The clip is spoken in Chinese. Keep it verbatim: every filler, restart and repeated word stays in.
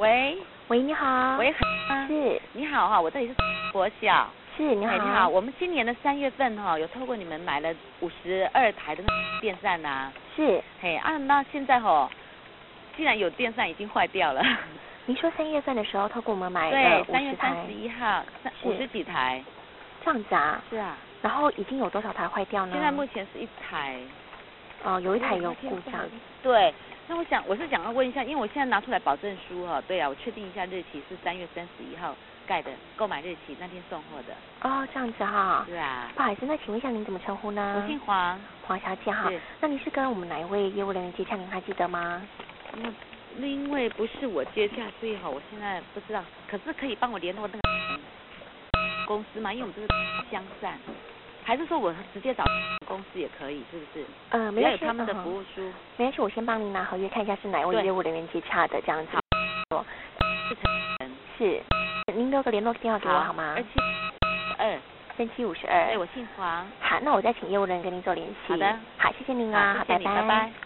喂， 喂，你好。 喂， 是。 你好哈，我这里是国小。 是，你好。 哎，你好，我们今年的三月份哈，有透过你们买了五十二台的那电扇呐、啊。 是。 嘿啊，那现在哈，既然有电扇已经坏掉了。 您说三月份的时候透过我们买对， 的三月三十一号，五十几台。 这样子啊？ 是啊。 然后已经有多少台坏掉呢？ 现在目前是一台。 哦，有一台有故障。 对。那我想，我是想要问一下，因为我现在拿出来保证书哈，对啊，我确定一下日期是三月三十一号盖的，购买日期那天送货的。 哦，这样子哈。 是啊。 不好意思，那请问一下您怎么称呼呢？ 我姓黄。 黄小姐哈。那您是跟我们哪一位业务人员接洽，您还记得吗？ 嗯，因为不是我接洽，所以哈，我现在不知道。可是可以帮我联络那个公司吗？因为我们这是相散。还是说我直接找公司也可以，是不是？ 呃，没关系， 有他们的服务书。 没关系，我先帮您拿合约，看一下是哪位业务人员接洽的，这样子。 好。是陈人。 是。您留个联络电话给我好吗？ 二七二。 三七五十二。 对，我姓黄。 好，那我再请业务人员跟您做联系。 好的。 好，谢谢您啊， 好，谢谢你，拜拜。